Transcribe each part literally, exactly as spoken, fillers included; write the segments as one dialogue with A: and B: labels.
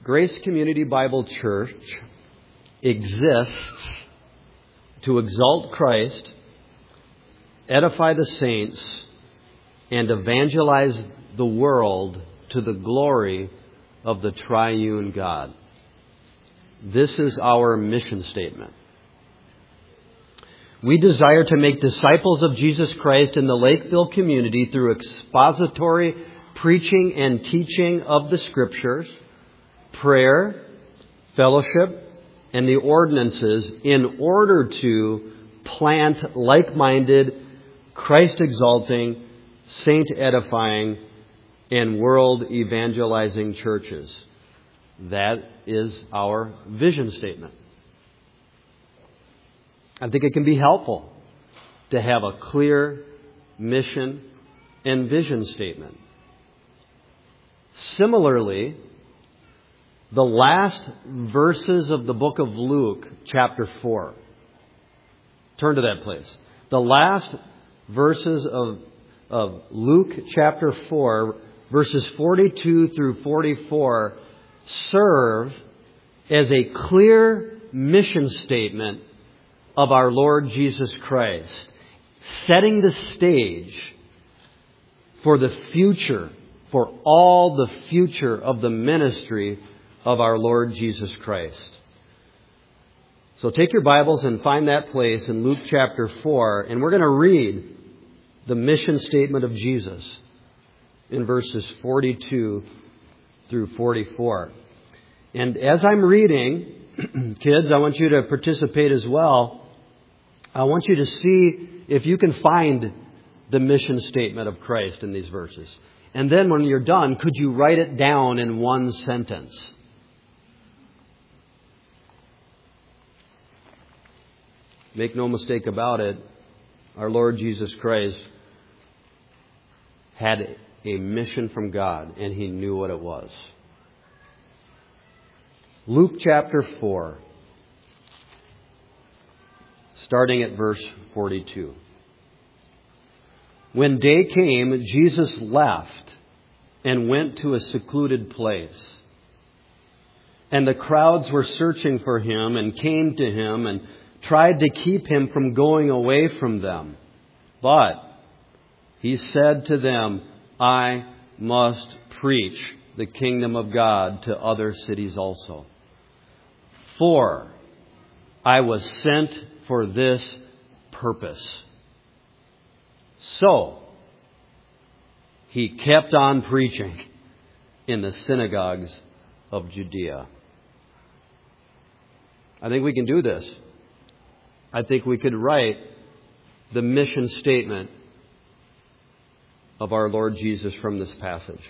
A: Grace Community Bible Church exists to exalt Christ, edify the saints, and evangelize the world to the glory of the triune God. This is our mission statement. We desire to make disciples of Jesus Christ in the Lakeville community through expository preaching and teaching of the Scriptures, prayer, fellowship, and the ordinances in order to plant like-minded, Christ-exalting, saint-edifying, and world-evangelizing churches. That is our vision statement. I think it can be helpful to have a clear mission and vision statement. Similarly, the last verses of the book of Luke, chapter four. Turn to that place. The last verses of, of Luke, chapter four, verses forty-two through forty-four, serve as a clear mission statement of our Lord Jesus Christ, setting the stage for the future, for all the future of the ministry of our Lord Jesus Christ. So take your Bibles and find that place in Luke chapter four, and we're going to read the mission statement of Jesus in verses forty-two through forty-four. And as I'm reading, kids, I want you to participate as well. I want you to see if you can find the mission statement of Christ in these verses. And then when you're done, could you write it down in one sentence? Make no mistake about it, our Lord Jesus Christ had a mission from God, and He knew what it was. Luke chapter four, starting at verse forty-two. When day came, Jesus left and went to a secluded place. And the crowds were searching for Him and came to Him and tried to keep Him from going away from them. But He said to them, I must preach the kingdom of God to other cities also. For I was sent for this purpose. So He kept on preaching in the synagogues of Judea. I think we can do this. I think we could write the mission statement of our Lord Jesus from this passage.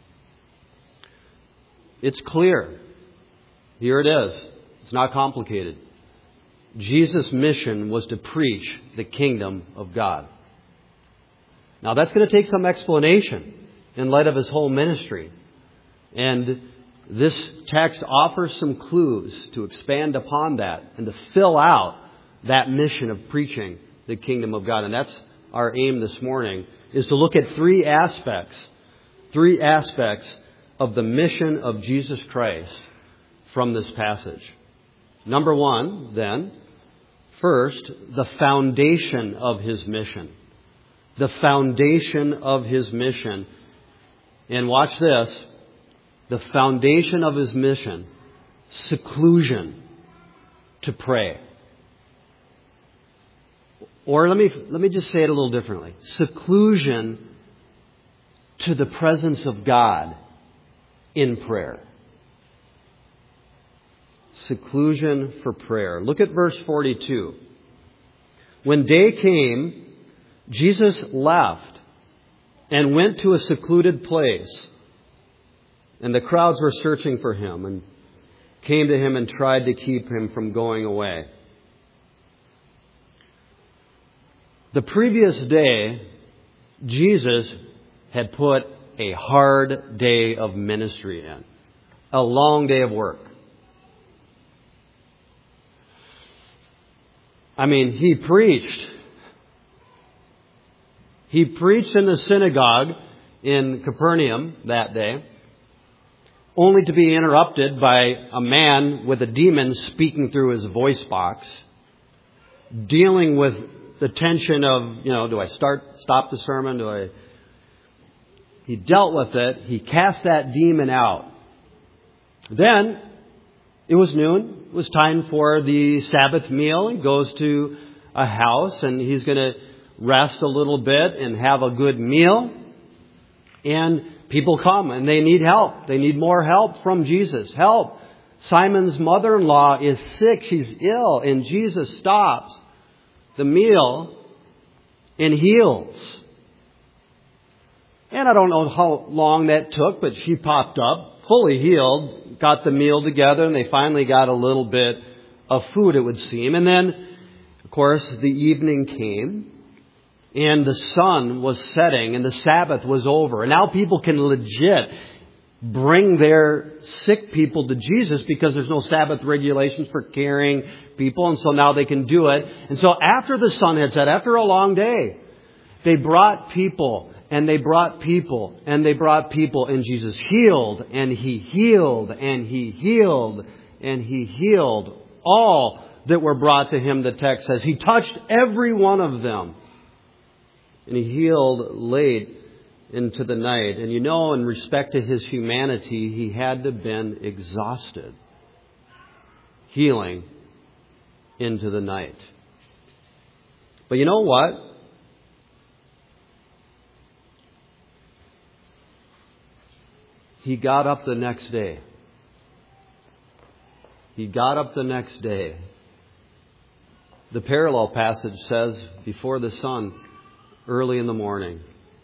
A: It's clear. Here it is. It's not complicated. Jesus' mission was to preach the kingdom of God. Now that's going to take some explanation in light of His whole ministry. And this text offers some clues to expand upon that and to fill out that mission of preaching the kingdom of God. And that's our aim this morning, is to look at three aspects, three aspects of the mission of Jesus Christ from this passage. Number one, then, first, the foundation of His mission. The foundation of His mission. And watch this. The foundation of His mission. Seclusion to pray. Or let me, let me just say it a little differently. Seclusion to the presence of God in prayer. Seclusion for prayer. Look at verse forty-two. When day came, Jesus left and went to a secluded place. And the crowds were searching for Him and came to Him and tried to keep Him from going away. The previous day, Jesus had put a hard day of ministry in. A long day of work. I mean, He preached. He preached in the synagogue in Capernaum that day. only to be interrupted by a man with a demon speaking through his voice box, dealing with the tension of, you know, do I start, stop the sermon? Do I? He dealt with it. He cast that demon out. Then it was noon. It was time for the Sabbath meal. He goes to a house and he's going to rest a little bit and have a good meal. And people come and they need help. They need more help from Jesus. Help. Simon's mother-in-law is sick. She's ill. And Jesus stops the meal and heals. And I don't know how long that took, but she popped up, fully healed, got the meal together, and they finally got a little bit of food, it would seem. And then, of course, the evening came, and the sun was setting, and the Sabbath was over. And now people can legit bring their sick people to Jesus because there's no Sabbath regulations for carrying people, and so now they can do it. And so after the sun had set, after a long day, they brought people, and they brought people, and they brought people, and Jesus healed, and He healed, and He healed, and He healed all that were brought to Him, the text says. He touched every one of them, and He healed late into the night. And you know, in respect to His humanity, He had to have been exhausted, healing into the night. But you know what? He got up the next day. He got up the next day. The parallel passage says, before the sun, early in the morning,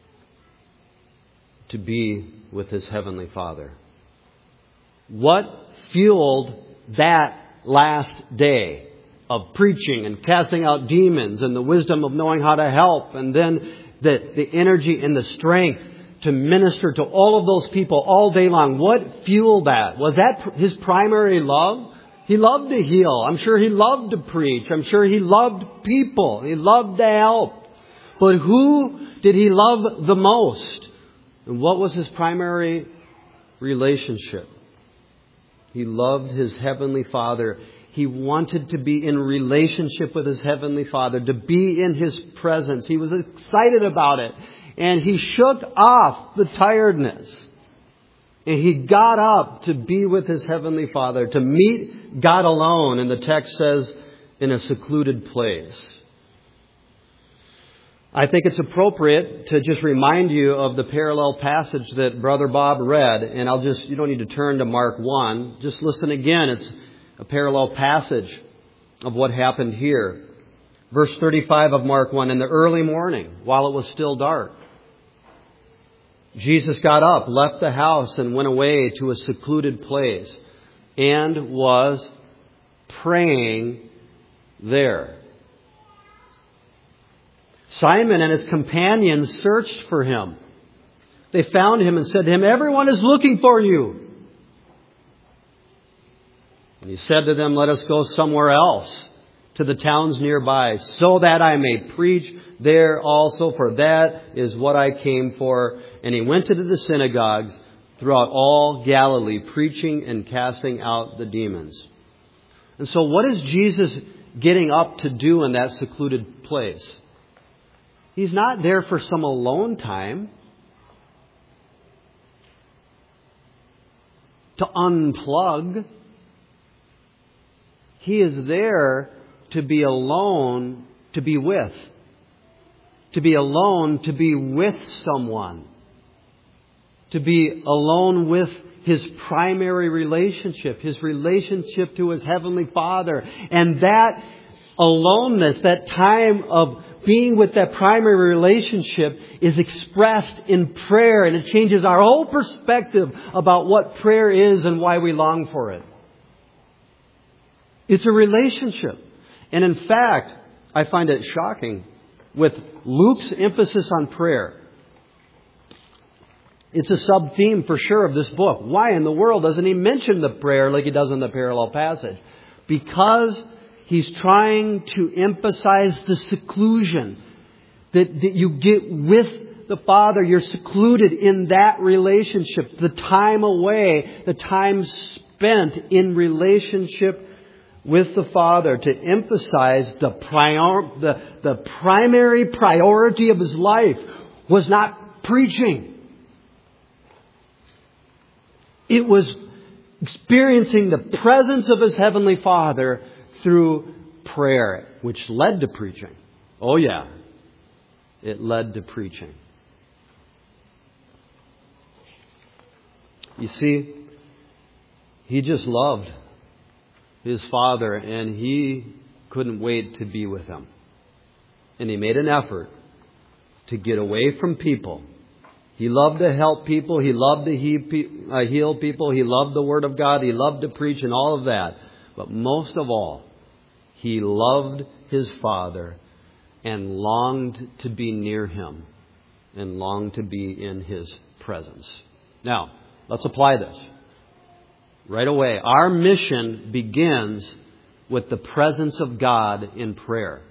A: to be with His Heavenly Father. What fueled that last day of preaching and casting out demons and the wisdom of knowing how to help, and then the, the energy and the strength to minister to all of those people all day long? What fueled that? Was that His primary love? He loved to heal. I'm sure He loved to preach. I'm sure He loved people. He loved to help. But who did He love the most? And what was His primary relationship? He loved His Heavenly Father. He wanted to be in relationship with His Heavenly Father, to be in His presence. He was excited about it. And He shook off the tiredness. And He got up to be with His Heavenly Father, to meet God alone. And the text says, in a secluded place. I think it's appropriate to just remind you of the parallel passage that Brother Bob read. And I'll just, you don't need to turn to Mark one. Just listen again. It's a parallel passage of what happened here. Verse thirty-five of Mark one, in the early morning, while it was still dark, Jesus got up, left the house, and went away to a secluded place, and was praying there. Simon and his companions searched for Him. They found Him and said to Him, "Everyone is looking for you." And He said to them, "Let us go somewhere else, to the towns nearby, so that I may preach there also, for that is what I came for." And He went into the synagogues throughout all Galilee, preaching and casting out the demons. And so what is Jesus getting up to do in that secluded place? He's not there for some alone time, to unplug. He is there to be alone, to be with. To be alone, to be with someone. To be alone with His primary relationship, His relationship to His Heavenly Father. And that aloneness, that time of being with that primary relationship, is expressed in prayer. And it changes our whole perspective about what prayer is and why we long for it. It's a relationship. And in fact, I find it shocking with Luke's emphasis on prayer. It's a sub-theme for sure of this book. Why in the world doesn't he mention the prayer like he does in the parallel passage? Because he's trying to emphasize the seclusion that, that you get with the Father, you're secluded in that relationship. The time away, the time spent in relationship with the Father to emphasize the, prior, the, the primary priority of his life was not preaching. It was experiencing the presence of his Heavenly Father through prayer, which led to preaching. Oh yeah, it led to preaching. You see, he just loved his Father, and he couldn't wait to be with him. And he made an effort to get away from people. He loved to help people. He loved to heal people. He loved the Word of God. He loved to preach and all of that. But most of all, he loved his Father and longed to be near him and longed to be in his presence. Now, let's apply this. Right away, our mission begins with the presence of God in prayer.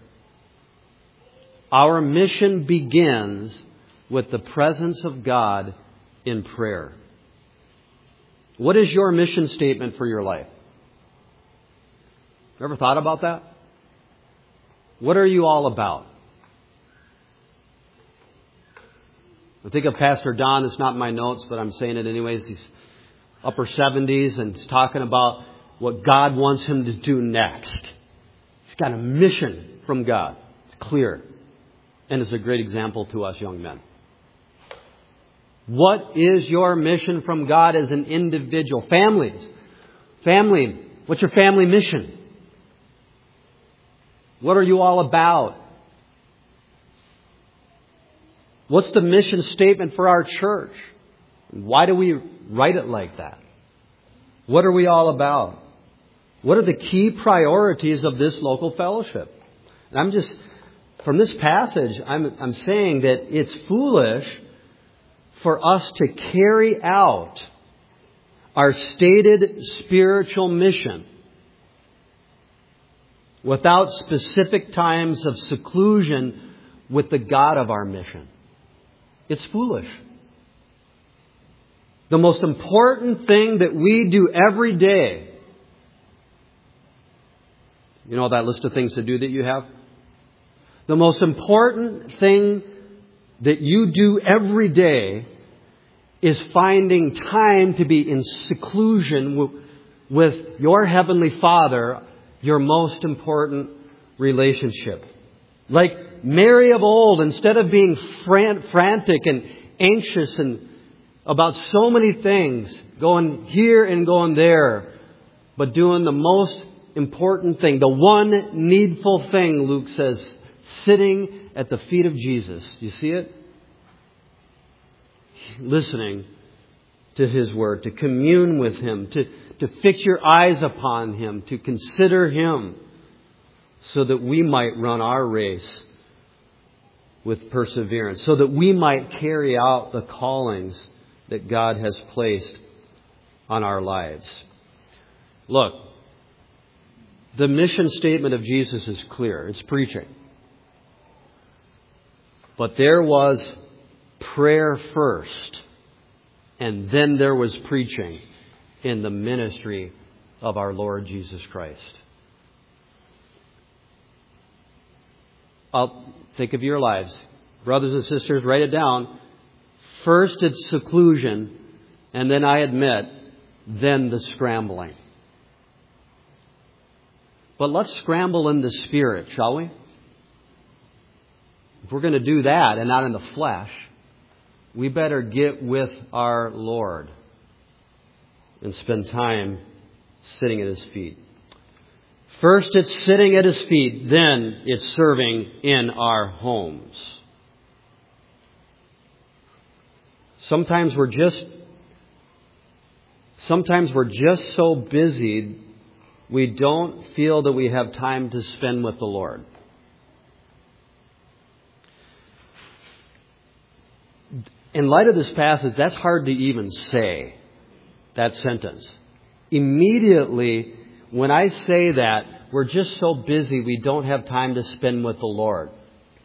A: Our mission begins with the presence of God in prayer. What is your mission statement for your life? Ever thought about that? What are you all about? I think of Pastor Don. It's not in my notes, but I'm saying it anyways. He's upper seventies and he's talking about what God wants him to do next. He's got a mission from God. It's clear. And it's a great example to us young men. What is your mission from God as an individual? Families. Family. What's your family mission? What are you all about? What's the mission statement for our church? Why do we write it like that? What are we all about? What are the key priorities of this local fellowship? And I'm just, from this passage, I'm, I'm saying that it's foolish for us to carry out our stated spiritual mission without specific times of seclusion with the God of our mission. It's foolish. The most important thing that we do every day, you know that list of things to do that you have? The most important thing that you do every day is finding time to be in seclusion with your Heavenly Father, your most important relationship. Like Mary of old, instead of being fran- frantic and anxious and about so many things, going here and going there, but doing the most important thing, the one needful thing, Luke says, sitting at the feet of Jesus. You see it? Listening to His Word, to commune with Him, to, to fix your eyes upon Him, to consider Him, so that we might run our race with perseverance, so that we might carry out the callings that God has placed on our lives. Look, the mission statement of Jesus is clear. It's preaching. But there was prayer first, and then there was preaching in the ministry of our Lord Jesus Christ. I'll think of your lives. Brothers and sisters, write it down. First it's seclusion, and then I admit, then the scrambling. But let's scramble in the Spirit, shall we? If we're going to do that and not in the flesh, we better get with our Lord and spend time sitting at His feet. First it's sitting at His feet, then it's serving in our homes. Sometimes we're just sometimes we're just so busy we don't feel that we have time to spend with the Lord. In light of this passage, that's hard to even say, that sentence. Immediately, when I say that, we're just so busy we don't have time to spend with the Lord.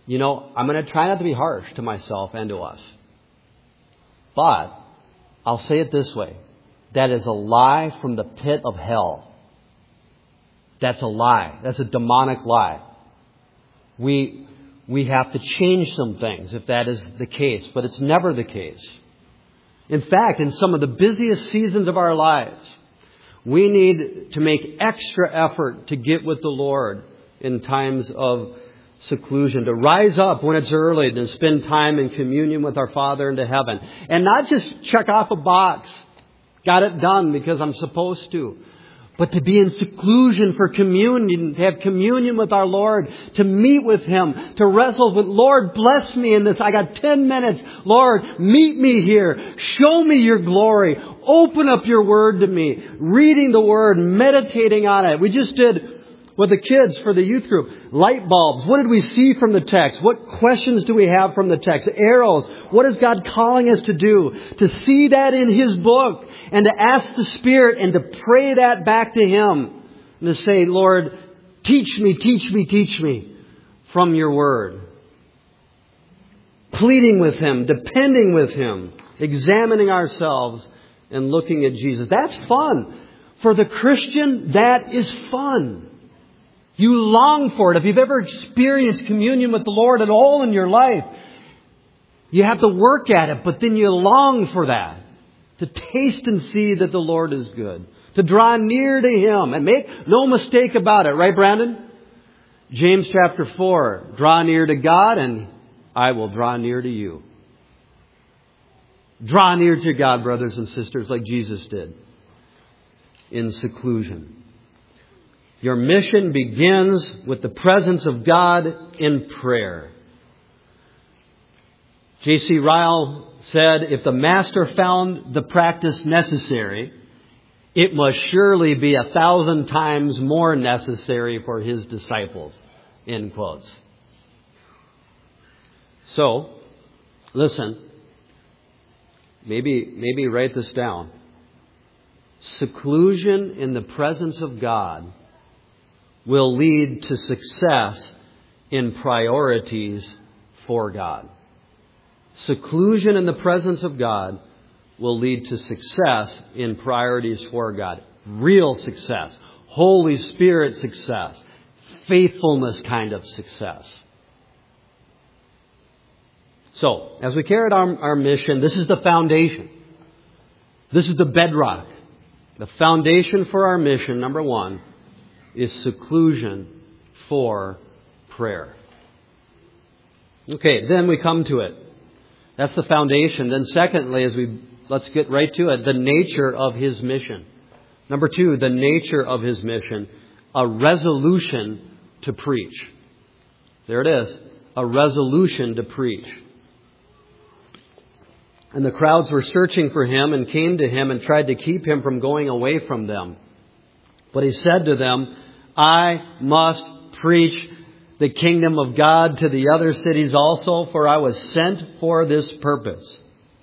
A: You know, I'm going to try not to be harsh to myself and to us. But I'll say it this way. That is a lie from the pit of hell. That's a lie. That's a demonic lie. We, we have to change some things if that is the case, but it's never the case. In fact, in some of the busiest seasons of our lives, we need to make extra effort to get with the Lord in times of seclusion, to rise up when it's early and spend time in communion with our Father into heaven. And not just check off a box, got it done because I'm supposed to, but to be in seclusion for communion, to have communion with our Lord, to meet with Him, to wrestle with, Lord, bless me in this. I got ten minutes. Lord, meet me here. Show me your glory. Open up your word to me. Reading the word, meditating on it. We just did with the kids for the youth group. Light bulbs. What did we see from the text? What questions do we have from the text? Arrows. What is God calling us to do? To see that in His book and to ask the Spirit and to pray that back to Him and to say, Lord, teach me, teach me, teach me from your word. Pleading with Him, depending with Him, examining ourselves and looking at Jesus. That's fun. For the Christian, that is fun. You long for it. If you've ever experienced communion with the Lord at all in your life, you have to work at it, but then you long for that. To taste and see that the Lord is good. To draw near to Him. And make no mistake about it. Right, Brandon? James chapter four. Draw near to God and I will draw near to you. Draw near to God, brothers and sisters, like Jesus did. In seclusion. Your mission begins with the presence of God in prayer. J C Ryle said, if the Master found the practice necessary, it must surely be a thousand times more necessary for His disciples. End quotes. So, listen, maybe, maybe write this down. Seclusion in the presence of God will lead to success in priorities for God. Seclusion in the presence of God will lead to success in priorities for God. Real success. Holy Spirit success. Faithfulness kind of success. So, as we carry out our, our mission, this is the foundation. This is the bedrock. The foundation for our mission, number one, is seclusion for prayer. Okay, then we come to it. That's the foundation. Then secondly, as we let's get right to it, the nature of His mission. Number two, the nature of His mission. A resolution to preach. There it is. A resolution to preach. And the crowds were searching for Him and came to Him and tried to keep Him from going away from them. But He said to them, I must preach the kingdom of God to the other cities also, for I was sent for this purpose.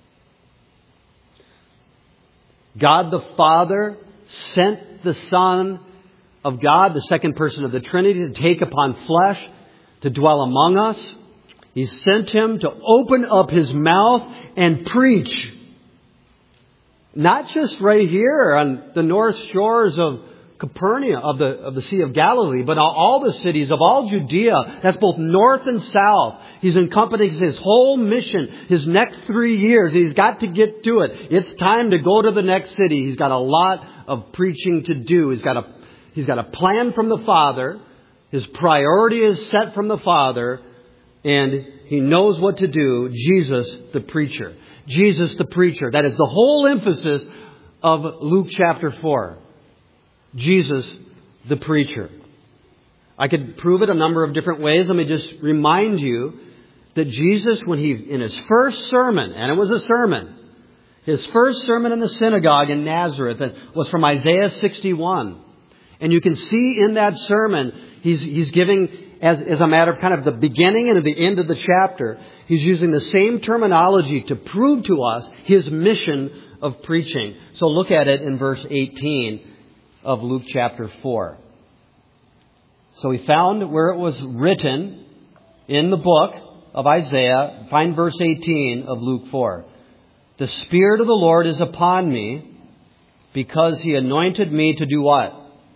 A: God the Father sent the Son of God, the second person of the Trinity, to take upon flesh, to dwell among us. He sent Him to open up His mouth and preach. Not just right here on the north shores of Capernaum, of the, of the Sea of Galilee, but all the cities of all Judea. That's both north and south. He's encompassing his whole mission, his next three years. He's got to get to it. It's time to go to the next city. He's got a lot of preaching to do. He's got a, he's got a plan from the Father. His priority is set from the Father. And He knows what to do. Jesus, the preacher. Jesus, the preacher. That is the whole emphasis of Luke chapter four. Jesus, the preacher. I could prove it a number of different ways. Let me just remind you that Jesus, when he, in his first sermon, and it was a sermon, his first sermon in the synagogue in Nazareth was from Isaiah sixty-one. And you can see in that sermon, he's, he's giving, as, as a matter of kind of the beginning and the end of the chapter, he's using the same terminology to prove to us his mission of preaching. So look at it in verse eighteen of Luke chapter four. So he found where it was written, in the book of Isaiah, find verse eighteen of Luke four. The Spirit of the Lord is upon me because He anointed me to do what?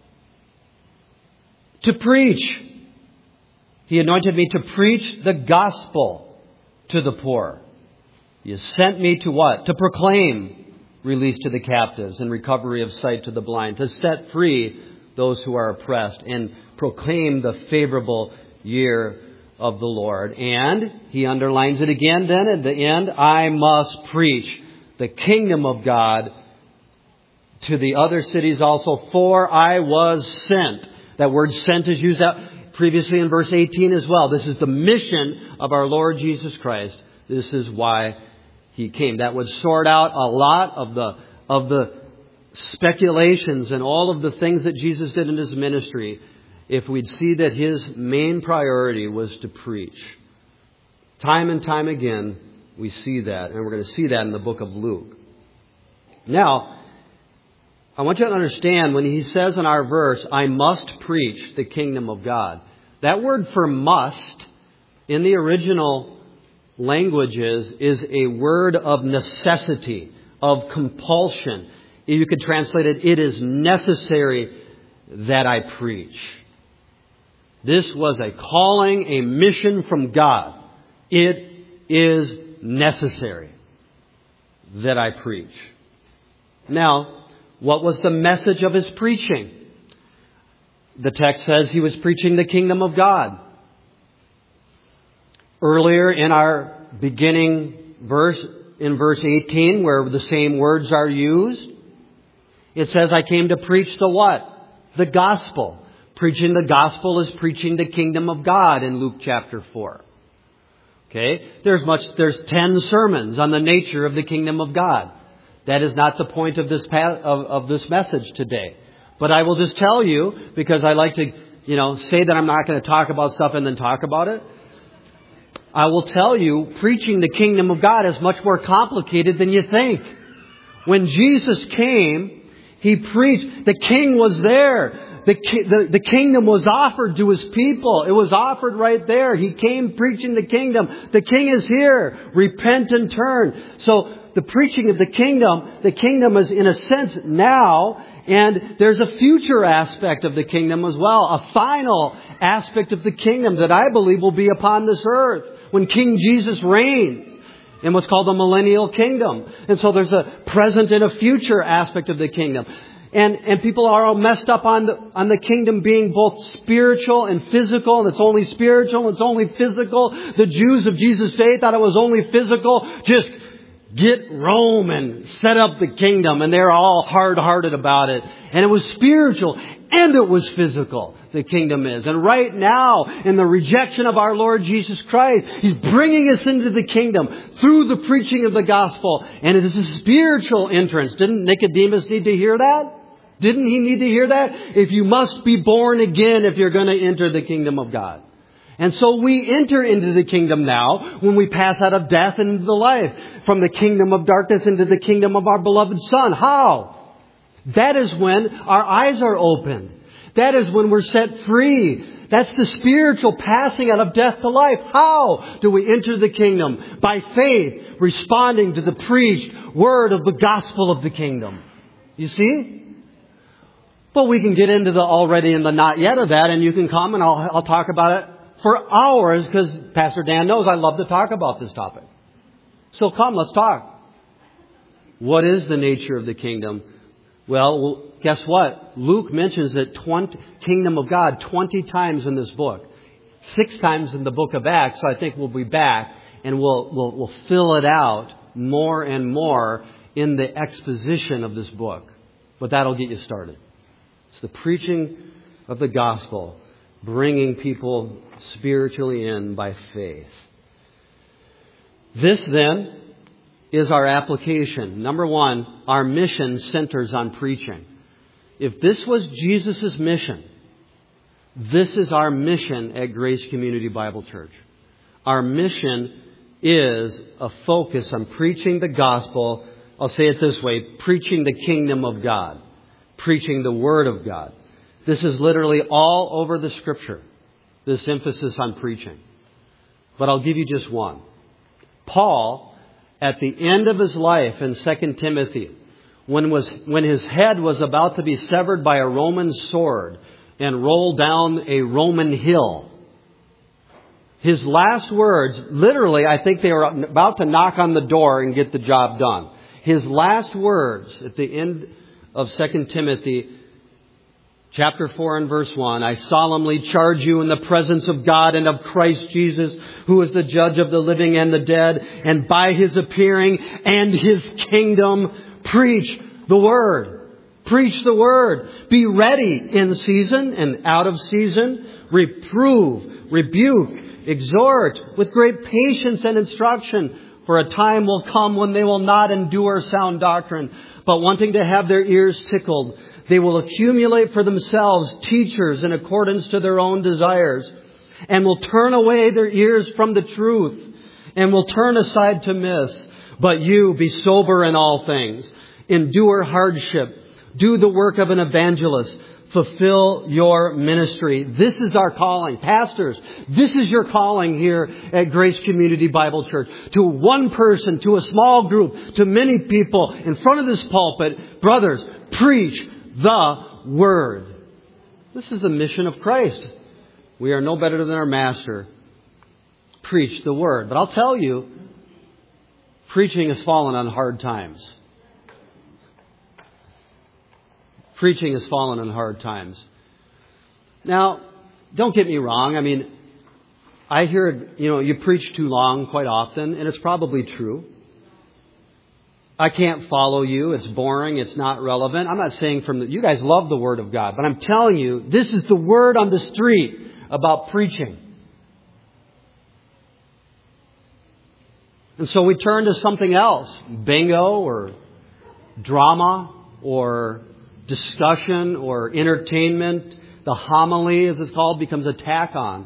A: To preach. He anointed me to preach the gospel to the poor. He has sent me to what? To proclaim release to the captives and recovery of sight to the blind. To set free those who are oppressed and proclaim the favorable year of the Lord. And he underlines it again then at the end. I must preach the kingdom of God to the other cities also, for I was sent. That word sent is used out previously in verse eighteen as well. This is the mission of our Lord Jesus Christ. This is why He came. That would sort out a lot of the of the speculations and all of the things that Jesus did in His ministry if we'd see that His main priority was to preach. Time and time again, we see that. And we're going to see that in the book of Luke. Now, I want you to understand when he says in our verse, I must preach the kingdom of God. That word for must in the original languages is a word of necessity, of compulsion. You could translate it, it is necessary that I preach. This was a calling, a mission from God. It is necessary that I preach. Now, what was the message of his preaching? The text says he was preaching the kingdom of God. Earlier in our beginning verse, in verse eighteen, where the same words are used, it says, I came to preach the what? The gospel. Preaching the gospel is preaching the kingdom of God in Luke chapter four. Okay? There's much, there's ten sermons on the nature of the kingdom of God. That is not the point of this of, of this message today. But I will just tell you, because I like to, you know, say that I'm not going to talk about stuff and then talk about it. I will tell you, preaching the kingdom of God is much more complicated than you think. When Jesus came, He preached. The King was there. The, the, the kingdom was offered to His people. It was offered right there. He came preaching the kingdom. The King is here. Repent and turn. So the preaching of the kingdom, the kingdom is in a sense now, and there's a future aspect of the kingdom as well. A final aspect of the kingdom that I believe will be upon this earth when King Jesus reigns in what's called the millennial kingdom. And so there's a present and a future aspect of the kingdom. And, and people are all messed up on the, on the kingdom being both spiritual and physical. And it's only spiritual and it's only physical. The Jews of Jesus' day thought it was only physical. Just get Rome and set up the kingdom. And they're all hard-hearted about it. And it was spiritual and it was physical. The kingdom is. And right now, in the rejection of our Lord Jesus Christ, He's bringing us into the kingdom through the preaching of the gospel. And it is a spiritual entrance. Didn't Nicodemus need to hear that? Didn't he need to hear that? If you must be born again if you're going to enter the kingdom of God. And so we enter into the kingdom now when we pass out of death into the life. From the kingdom of darkness into the kingdom of our beloved Son. How? That is when our eyes are opened. That is when we're set free. That's the spiritual passing out of death to life. How do we enter the kingdom? By faith, responding to the preached word of the gospel of the kingdom. You see? But we can get into the already and the not yet of that, and you can come and I'll, I'll talk about it for hours because Pastor Dan knows I love to talk about this topic. So come, let's talk. What is the nature of the kingdom? Well, guess what? Luke mentions that twenty, kingdom of God twenty times in this book. Six times in the book of Acts. So I think we'll be back and we'll, we'll, we'll fill it out more and more in the exposition of this book. But that'll get you started. It's the preaching of the gospel, bringing people spiritually in by faith. This then is our application. Number one, our mission centers on preaching. If this was Jesus' mission, this is our mission at Grace Community Bible Church. Our mission is a focus on preaching the gospel. I'll say it this way, preaching the kingdom of God, preaching the word of God. This is literally all over the scripture, this emphasis on preaching. but I'll give you just one. Paul, at the end of his life in Second Timothy, when was when his head was about to be severed by a Roman sword and roll down a Roman hill, his last words, literally, I think they were about to knock on the door and get the job done. His last words at the end of Second Timothy, chapter four and verse one, I solemnly charge you in the presence of God and of Christ Jesus, who is the judge of the living and the dead, and by His appearing and His kingdom, preach the Word. Preach the Word. Be ready in season and out of season. Reprove, rebuke, exhort with great patience and instruction. For a time will come when they will not endure sound doctrine, but wanting to have their ears tickled, they will accumulate for themselves teachers in accordance to their own desires, and will turn away their ears from the truth, and will turn aside to myths. But you, be sober in all things. Endure hardship. Do the work of an evangelist. Fulfill your ministry. This is our calling. Pastors, this is your calling here at Grace Community Bible Church. To one person, to a small group, to many people in front of this pulpit. Brothers, preach the Word. This is the mission of Christ. We are no better than our Master. Preach the Word. But I'll tell you, preaching has fallen on hard times. Preaching has fallen on hard times. Now, don't get me wrong. I mean, I hear, you know, you preach too long quite often, and it's probably true. I can't follow you. It's boring. It's not relevant. I'm not saying from the, you guys love the Word of God, but I'm telling you, this is the word on the street about preaching. And so we turn to something else, bingo or drama or discussion or entertainment. The homily, as it's called, becomes a tack on.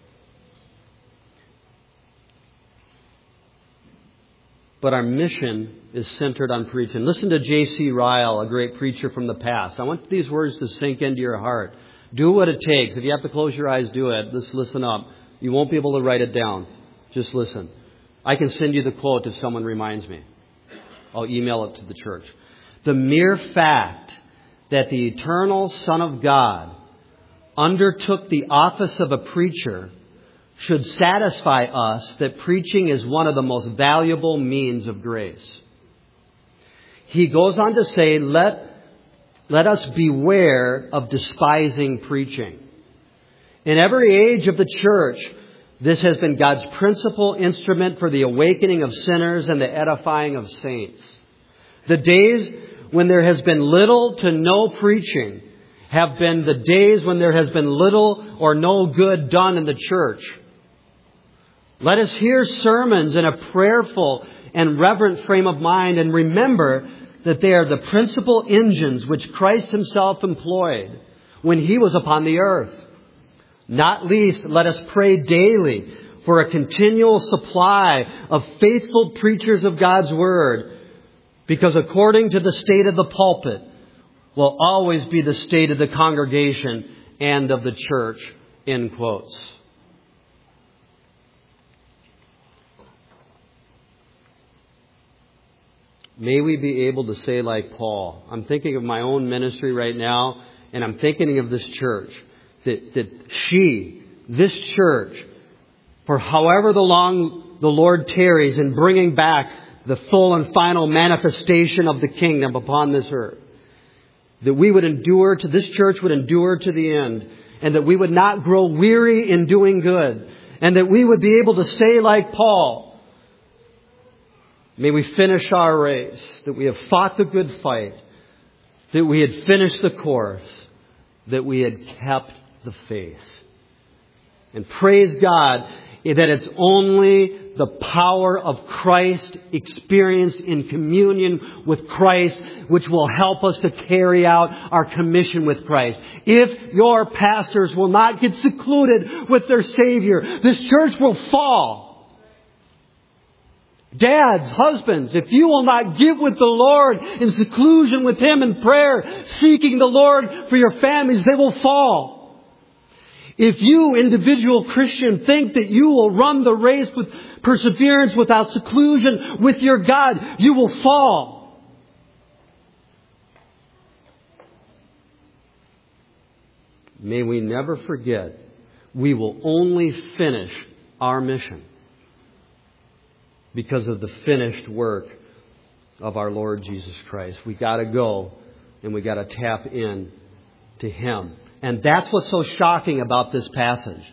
A: But our mission is centered on preaching. Listen to J C Ryle, a great preacher from the past. I want these words to sink into your heart. Do what it takes. If you have to close your eyes, do it. Just listen up. You won't be able to write it down. Just listen. I can send you the quote if someone reminds me. I'll email it to the church. The mere fact that the eternal Son of God undertook the office of a preacher should satisfy us that preaching is one of the most valuable means of grace. He goes on to say, let, let us beware of despising preaching. In every age of the church, this has been God's principal instrument for the awakening of sinners and the edifying of saints. The days when there has been little to no preaching have been the days when there has been little or no good done in the church. Let us hear sermons in a prayerful and reverent frame of mind and remember that they are the principal engines which Christ Himself employed when He was upon the earth. Not least, let us pray daily for a continual supply of faithful preachers of God's Word, because according to the state of the pulpit will always be the state of the congregation and of the church, end quotes. May we be able to say like Paul, I'm thinking of my own ministry right now, and I'm thinking of this church, that, that she, this church, for however the long the Lord tarries in bringing back the full and final manifestation of the kingdom upon this earth, that we would endure to, this church would endure to the end, and that we would not grow weary in doing good, and that we would be able to say like Paul, may we finish our race, that we have fought the good fight, that we had finished the course, that we had kept the faith. And praise God that it's only the power of Christ experienced in communion with Christ which will help us to carry out our commission with Christ. If your pastors will not get secluded with their Savior, this church will fall. Dads, husbands, if you will not get with the Lord in seclusion with Him in prayer, seeking the Lord for your families, they will fall. If you, individual Christian, think that you will run the race with perseverance, without seclusion, with your God, you will fall. May we never forget, we will only finish our mission because of the finished work of our Lord Jesus Christ. We got to go and we got to tap in to Him. And that's what's so shocking about this passage.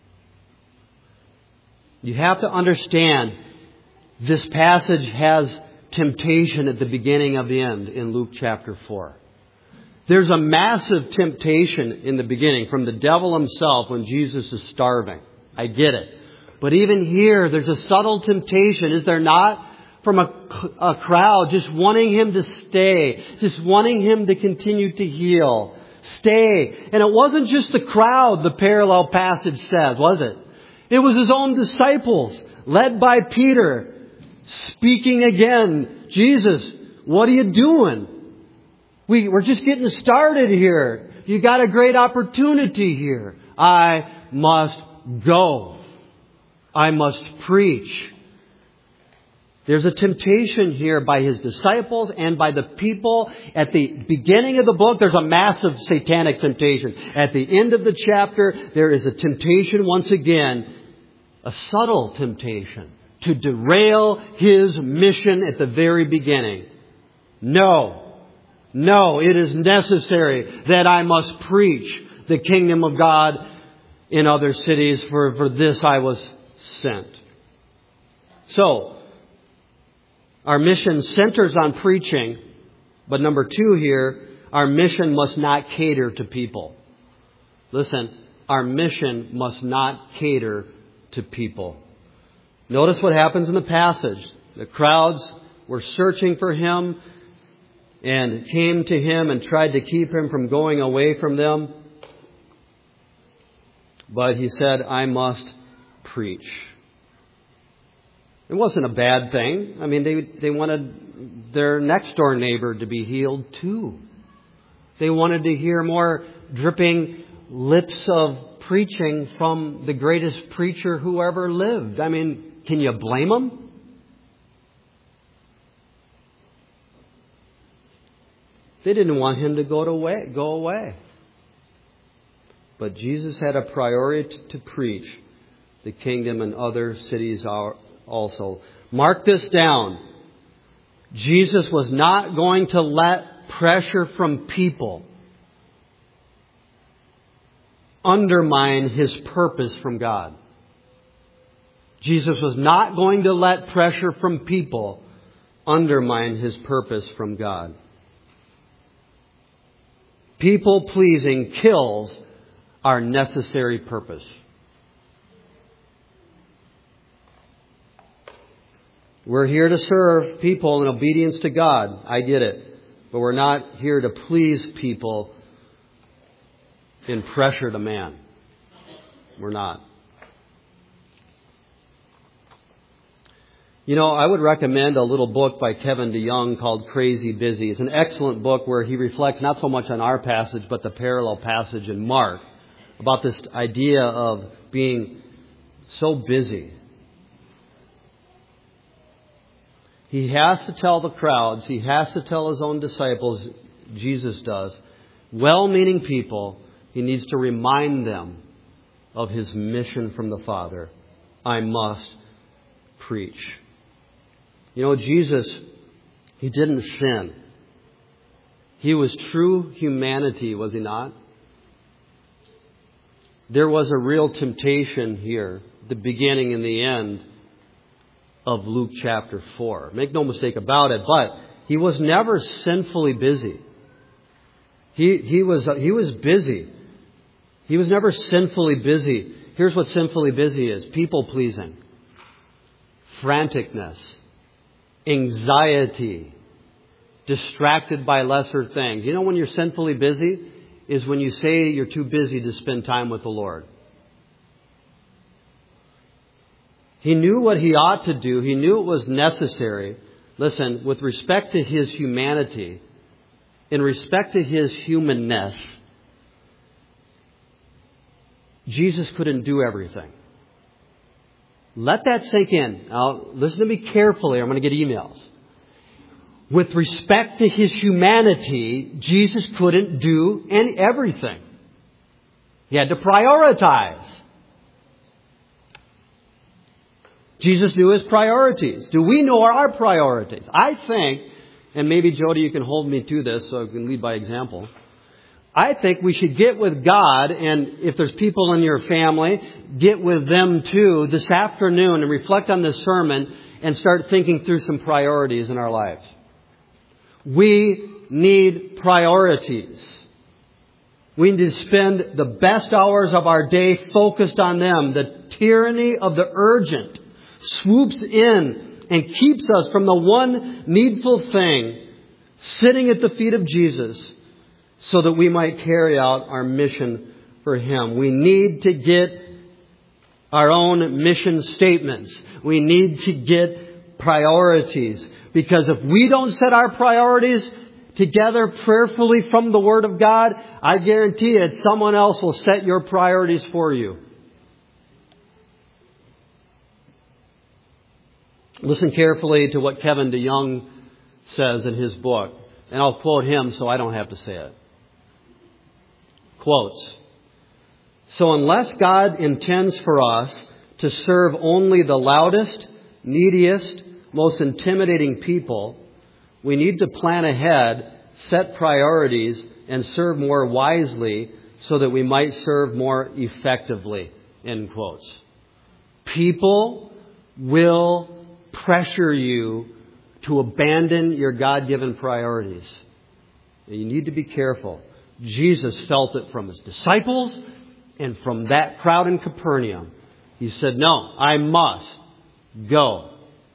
A: You have to understand this passage has temptation at the beginning of the end in Luke chapter four. There's a massive temptation in the beginning from the devil himself when Jesus is starving. I get it. But even here, there's a subtle temptation, is there not? From a, a crowd just wanting Him to stay, just wanting Him to continue to heal. Stay. And it wasn't just the crowd, the parallel passage says, was it? It was His own disciples, led by Peter, speaking again. Jesus, what are you doing? We, we're just getting started here. You got a great opportunity here. I must go. I must preach. There's a temptation here by His disciples and by the people. At the beginning of the book, there's a massive satanic temptation. At the end of the chapter, there is a temptation once again, a subtle temptation to derail His mission at the very beginning. No, no, it is necessary that I must preach the kingdom of God in other cities, for, for this I was sent. So, our mission centers on preaching, but number two here, our mission must not cater to people. Listen, our mission must not cater to people. Notice what happens in the passage. The crowds were searching for Him and came to Him and tried to keep Him from going away from them. But He said, I must preach. It wasn't a bad thing. I mean, they they wanted their next door neighbor to be healed too. They wanted to hear more dripping lips of preaching from the greatest preacher who ever lived. I mean, can you blame them? They didn't want Him to go to away, go away. But Jesus had a priority to preach the kingdom in other cities also. Mark this down. Jesus was not going to let pressure from people undermine His purpose from God. Jesus was not going to let pressure from people undermine His purpose from God. People pleasing kills our necessary purpose. We're here to serve people in obedience to God. I get it. But we're not here to please people in pressure to man. We're not. You know, I would recommend a little book by Kevin DeYoung called Crazy Busy. It's an excellent book where he reflects not so much on our passage, but the parallel passage in Mark about this idea of being so busy. He has to tell the crowds, he has to tell His own disciples, Jesus does, well-meaning people, He needs to remind them of His mission from the Father. I must preach. You know, Jesus, He didn't sin. He was true humanity, was He not? There was a real temptation here, the beginning and the end of Luke chapter four. Make no mistake about it, but He was never sinfully busy. He, he was, he was busy. He was never sinfully busy. Here's what sinfully busy is. People pleasing. Franticness. Anxiety. Distracted by lesser things. You know when you're sinfully busy? Is when you say you're too busy to spend time with the Lord. He knew what He ought to do. He knew it was necessary. Listen, with respect to His humanity, in respect to His humanness, Jesus couldn't do everything. Let that sink in. Now, listen to me carefully. I'm going to get emails. With respect to His humanity, Jesus couldn't do any, everything. He had to prioritize. Jesus knew His priorities. Do we know our priorities? I think, and maybe Jody, you can hold me to this so I can lead by example. I think we should get with God, and if there's people in your family, get with them too this afternoon and reflect on this sermon and start thinking through some priorities in our lives. We need priorities. We need to spend the best hours of our day focused on them. The tyranny of the urgent swoops in and keeps us from the one needful thing, sitting at the feet of Jesus, so that we might carry out our mission for Him. We need to get our own mission statements. We need to get priorities. Because if we don't set our priorities together prayerfully from the Word of God, I guarantee it, someone else will set your priorities for you. Listen carefully to what Kevin DeYoung says in his book. And I'll quote him so I don't have to say it. Quotes. So unless God intends for us to serve only the loudest, neediest, most intimidating people, we need to plan ahead, set priorities, and serve more wisely so that we might serve more effectively. End quotes. People will pressure you to abandon your God-given priorities. You need to be careful. Jesus felt it from His disciples and from that crowd in Capernaum. He said, no, I must go.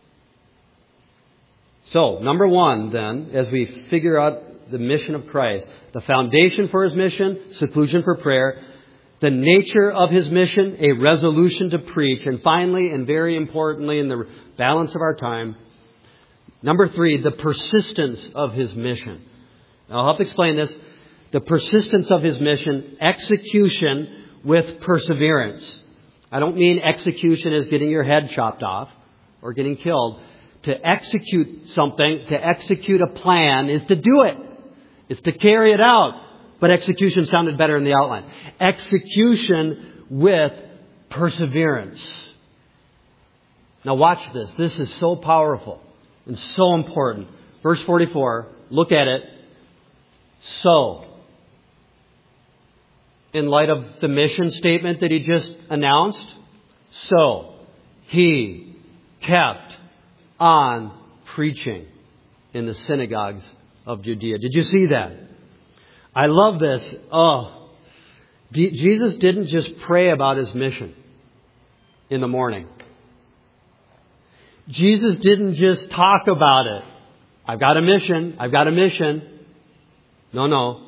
A: So, number one then, as we figure out the mission of Christ, the foundation for His mission, seclusion for prayer, the nature of His mission, a resolution to preach, and finally, and very importantly in the balance of our time, number three, the persistence of His mission. Now, I'll help explain this. The persistence of His mission, execution with perseverance. I don't mean execution as getting your head chopped off or getting killed. To execute something, to execute a plan, is to do it. It's to carry it out. But execution sounded better in the outline. Execution with perseverance. Now watch this. This is so powerful and so important. Verse forty-four, look at it. So, in light of the mission statement that He just announced, so He kept on preaching in the synagogues of Judea. Did you see that? I love this. Oh, D- Jesus didn't just pray about His mission in the morning. Jesus didn't just talk about it. I've got a mission. I've got a mission. No, no.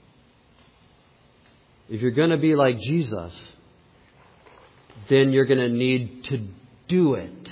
A: If you're going to be like Jesus, then you're going to need to do it.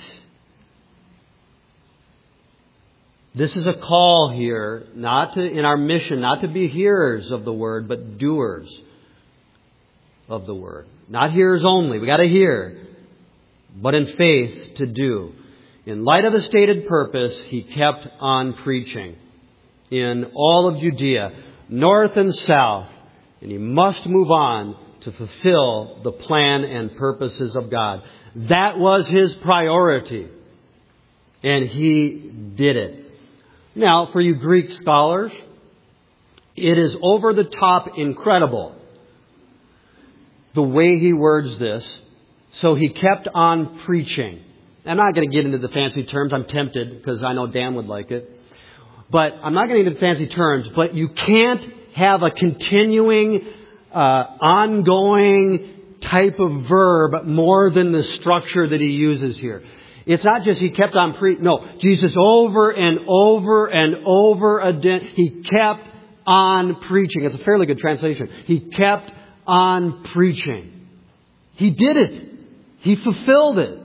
A: This is a call here, not to, in our mission, not to be hearers of the Word, but doers of the Word. Not hearers only. We got to hear, but in faith to do. In light of the stated purpose, He kept on preaching in all of Judea, north and south, and He must move on to fulfill the plan and purposes of God. That was His priority, and He did it. Now, for you Greek scholars, it is over the top incredible the way he words this. So He kept on preaching. I'm not going to get into the fancy terms. I'm tempted because I know Dan would like it. But I'm not going to get into fancy terms. But you can't have a continuing, uh, ongoing type of verb more than the structure that he uses here. It's not just He kept on preaching. No, Jesus over and over and over again, He kept on preaching. It's a fairly good translation. He kept on preaching. He did it. He fulfilled it.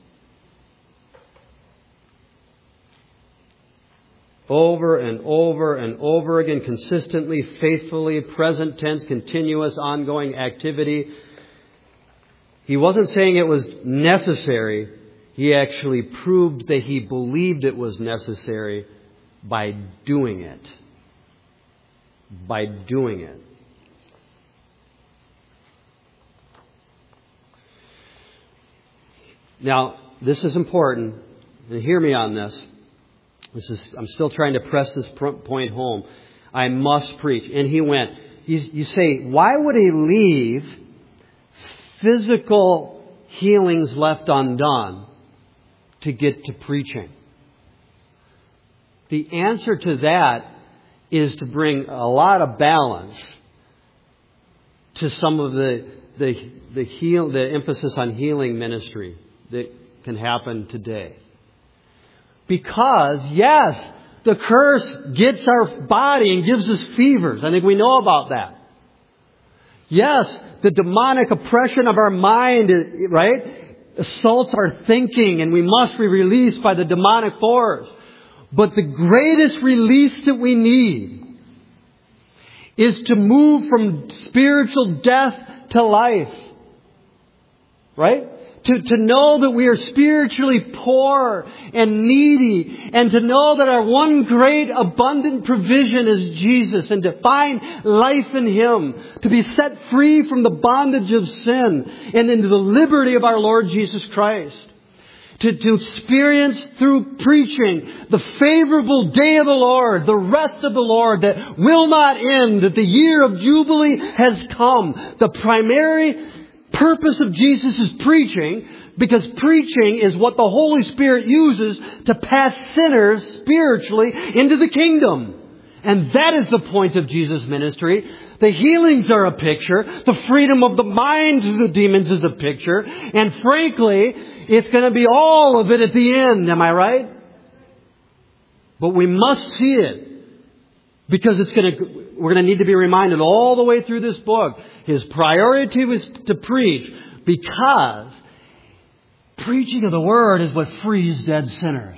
A: Over and over and over again, consistently, faithfully, present tense, continuous, ongoing activity. He wasn't saying it was necessary. He actually proved that he believed it was necessary by doing it. By doing it. Now, this is important, and hear me on this. This is, I'm still trying to press this point home. I must preach. And he went, you, you say, why would he leave physical healings left undone to get to preaching? The answer to that is to bring a lot of balance to some of the the the heal the emphasis on healing ministry that can happen today. Because, yes, the curse gets our body and gives us fevers. I think we know about that. Yes, the demonic oppression of our mind, right, assaults our thinking, and we must be released by the demonic force. But the greatest release that we need is to move from spiritual death to life. Right? To, to know that we are spiritually poor and needy, and to know that our one great abundant provision is Jesus, and to find life in Him, to be set free from the bondage of sin and into the liberty of our Lord Jesus Christ. To, to experience through preaching the favorable day of the Lord, the rest of the Lord that will not end, that the year of Jubilee has come. The primary purpose of Jesus is preaching, because preaching is what the Holy Spirit uses to pass sinners spiritually into the kingdom. And that is the point of Jesus' ministry. The healings are a picture. The freedom of the mind to the demons is a picture. And frankly, it's going to be all of it at the end. Am I right? But we must see it, because it's going to, we're going to need to be reminded all the way through this book. His priority was to preach, because preaching of the Word is what frees dead sinners.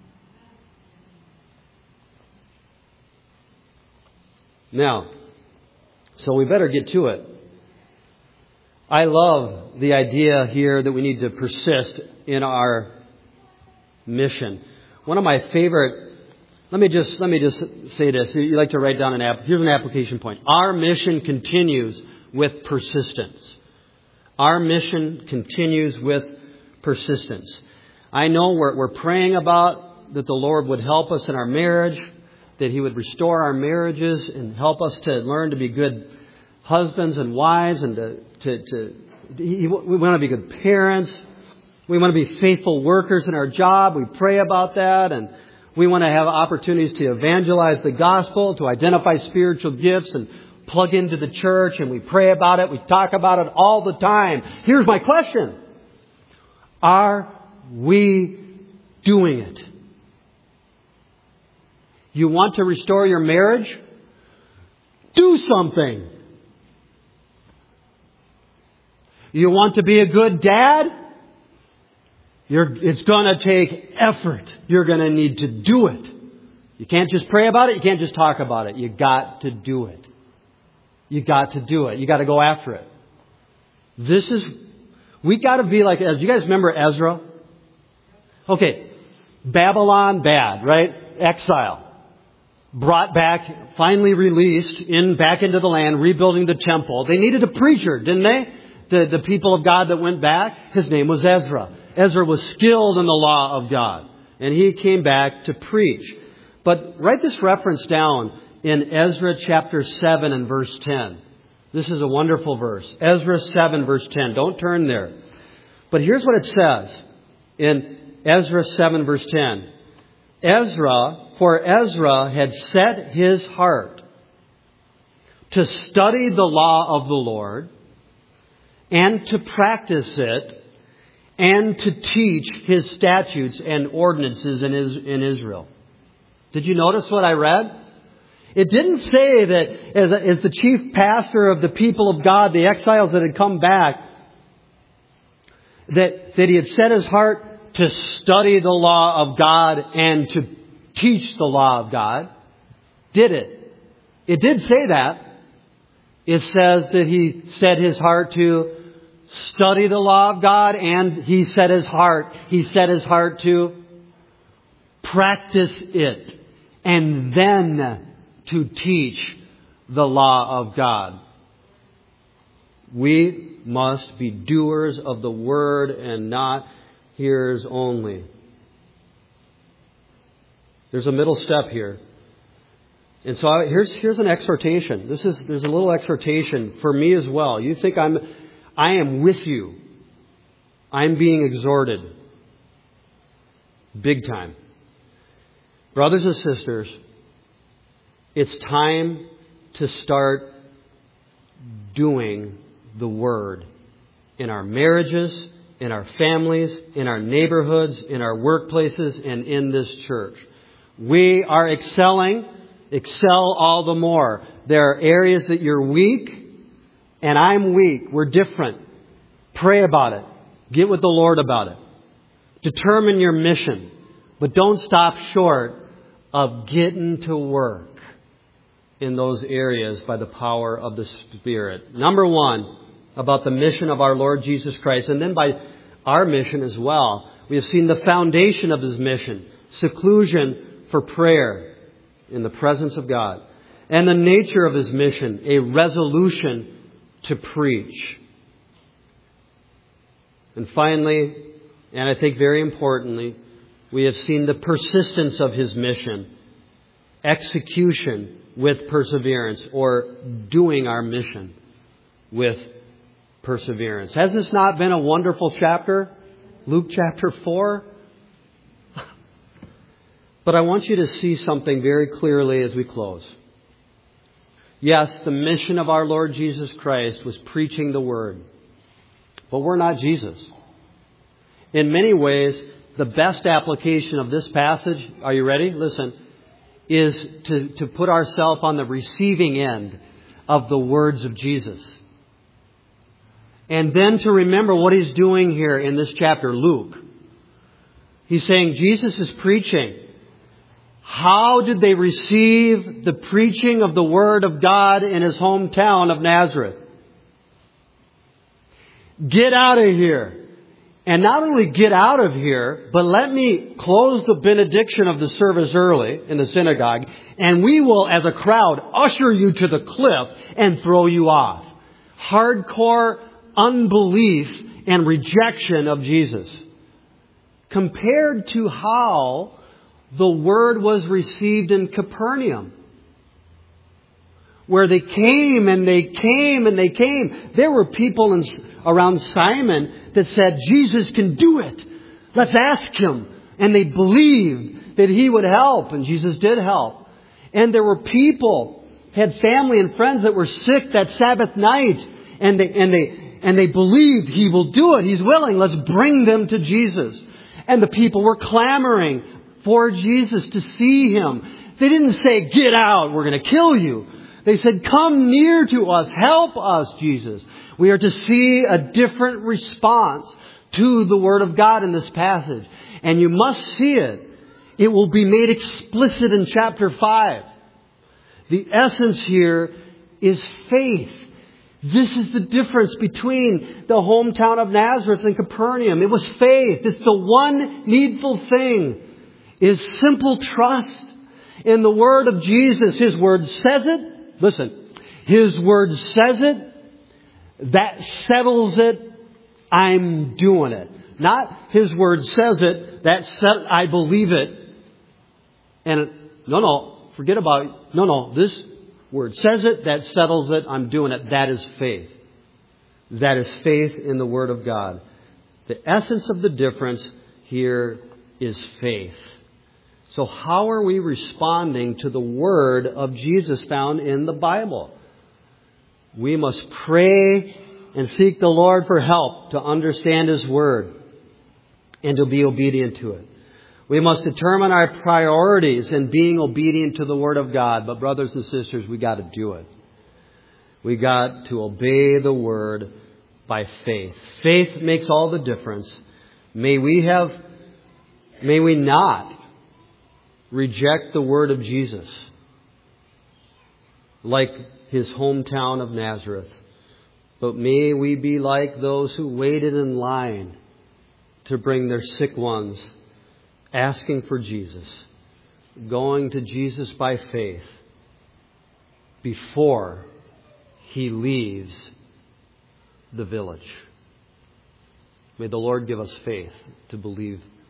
A: Now, so we better get to it. I love the idea here that we need to persist in our mission. One of my favorite, let me just let me just say this. You like to write down an app. Here's an application point. Our mission continues with persistence. Our mission continues with persistence. I know we're, we're praying about that the Lord would help us in our marriage, that He would restore our marriages and help us to learn to be good husbands and wives, and to, to, to he, we want to be good parents. We want to be faithful workers in our job. We pray about that, and we want to have opportunities to evangelize the gospel, to identify spiritual gifts and plug into the church, and we pray about it. We talk about it all the time. Here's my question. Are we doing it? You want to restore your marriage? Do something. You want to be a good dad? You're, it's going to take effort. You're going to need to do it. You can't just pray about it. You can't just talk about it. You got to do it. You got to do it. You got to go after it. This is, we got to be like, do you guys remember Ezra? Okay. Babylon, bad, right? Exile. Brought back, finally released in back into the land, rebuilding the temple. They needed a preacher, didn't they? The, the people of God that went back, his name was Ezra. Ezra was skilled in the law of God, and he came back to preach. But write this reference down in Ezra chapter seven and verse ten. This is a wonderful verse. Ezra seven verse ten. Don't turn there. But here's what it says in Ezra seven verse ten. Ezra, for Ezra had set his heart to study the law of the Lord, and to practice it, and to teach His statutes and ordinances in Israel. Did you notice what I read? It didn't say that as, a, as the chief pastor of the people of God, the exiles that had come back, that, that he had set his heart to study the law of God and to teach the law of God. Did it? It did say that. It says that he set his heart to study the law of God, and he set his heart, he set his heart to practice it, and then to teach the law of God. We must be doers of the word and not hearers only. There's a middle step here. And so I, here's here's an exhortation. This is there's a little exhortation for me as well. You think I'm I am with you. I'm being exhorted. Big time. Brothers and sisters, it's time to start doing the Word in our marriages, in our families, in our neighborhoods, in our workplaces, and in this church. We are excelling. Excel all the more. There are areas that you're weak, and I'm weak. We're different. Pray about it. Get with the Lord about it. Determine your mission. But don't stop short of getting to work in those areas by the power of the Spirit. Number one, about the mission of our Lord Jesus Christ, and then by our mission as well. We have seen the foundation of His mission. Seclusion for prayer in the presence of God. And the nature of His mission, a resolution to preach. And finally, and I think very importantly, we have seen the persistence of His mission. Execution with perseverance, or doing our mission with perseverance. Has this not been a wonderful chapter? Luke chapter four? But I want you to see something very clearly as we close. Yes, the mission of our Lord Jesus Christ was preaching the Word. But we're not Jesus. In many ways, the best application of this passage, are you ready? Listen, is to, to put ourselves on the receiving end of the words of Jesus. And then to remember what He's doing here in this chapter, Luke. He's saying Jesus is preaching. How did they receive the preaching of the Word of God in His hometown of Nazareth? Get out of here. And not only get out of here, but let me close the benediction of the service early in the synagogue, and we will, as a crowd, usher you to the cliff and throw you off. Hardcore unbelief and rejection of Jesus. Compared to how the Word was received in Capernaum, where they came and they came and they came. There were people in, around Simon that said, Jesus can do it. Let's ask Him. And they believed that He would help. And Jesus did help. And there were people, had family and friends that were sick that Sabbath night. And they, and they, and they believed He will do it. He's willing. Let's bring them to Jesus. And the people were clamoring for Jesus to see Him. They didn't say, get out, we're going to kill you. They said, come near to us, help us, Jesus. We are to see a different response to the Word of God in this passage. And you must see it. It will be made explicit in chapter five. The essence here is faith. This is the difference between the hometown of Nazareth and Capernaum. It was faith. It's the one needful thing, is simple trust in the Word of Jesus. His Word says it. Listen, His Word says it. That settles it. I'm doing it. Not His Word says it. That set, I believe it. And no, no, forget about it. No, no, this Word says it. That settles it. I'm doing it. That is faith. That is faith in the Word of God. The essence of the difference here is faith. So how are we responding to the Word of Jesus found in the Bible? We must pray and seek the Lord for help to understand His Word and to be obedient to it. We must determine our priorities in being obedient to the Word of God. But brothers and sisters, we got to do it. We got to obey the Word by faith. Faith makes all the difference. May we have, may we not reject the Word of Jesus like His hometown of Nazareth. But may we be like those who waited in line to bring their sick ones, asking for Jesus, going to Jesus by faith before He leaves the village. May the Lord give us faith to believe